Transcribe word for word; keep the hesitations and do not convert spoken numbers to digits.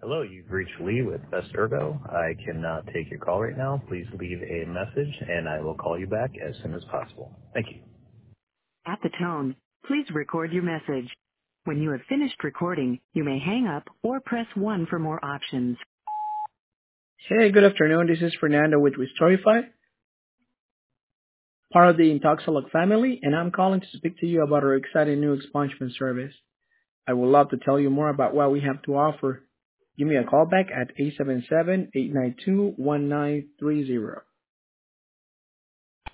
Hello, you've reached Lee with Best Ergo. I cannot take your call right now. Please leave a message and I will call you back as soon as possible. Thank you. At the tone, please record your message. When you have finished recording, you may hang up or press one for more options. Hey, good afternoon. This is Fernando with Restorify, part of the Intoxilog family, and I'm calling to speak to you about our exciting new expungement service. I would love to tell you more about what we have to offer. Give me a call back at eight seven seven, eight nine two, one nine three zero.